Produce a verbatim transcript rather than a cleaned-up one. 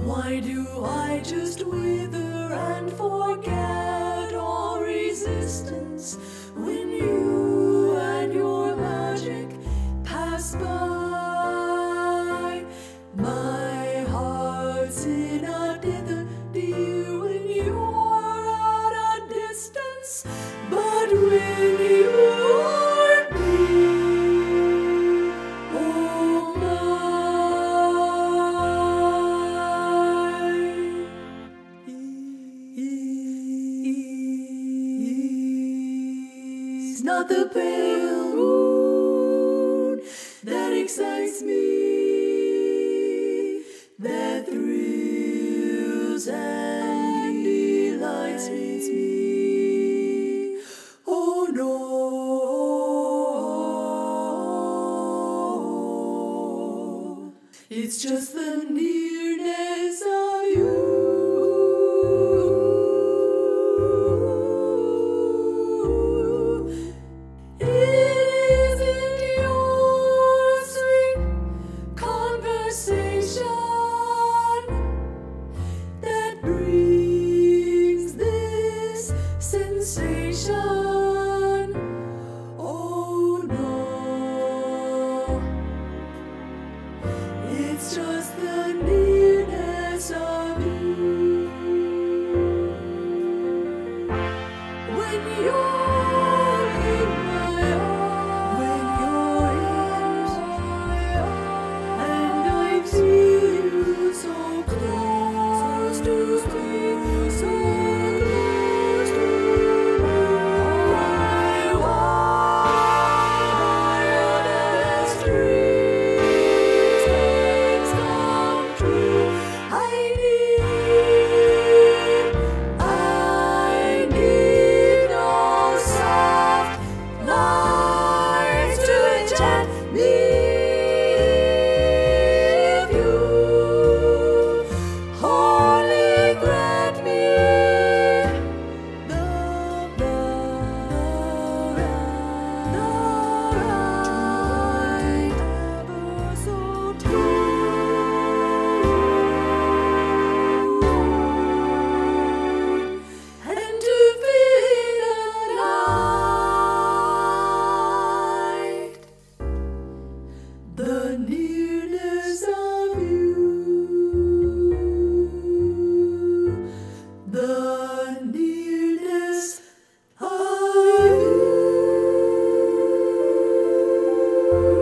Why do I just wither and forget all resistance when you and your magic pass by? My heart's in a dither to you when you're at a distance, but when you are near, oh my, it's not the pale moon that excites me, that thrills and delights me. Oh no, it's just the nearness of you. It isn't your sweet conversation that brings this sensation. Oh no, it's just the nearness of you. When you're in my arms, when you're in my arms, and I feel you so close to me, so close to me. My wildest dreams come true. I need, I need no soft lights to enchant me. If you only grant me the the right ever so true, and to feel alive the nearness of you, the nearness of you.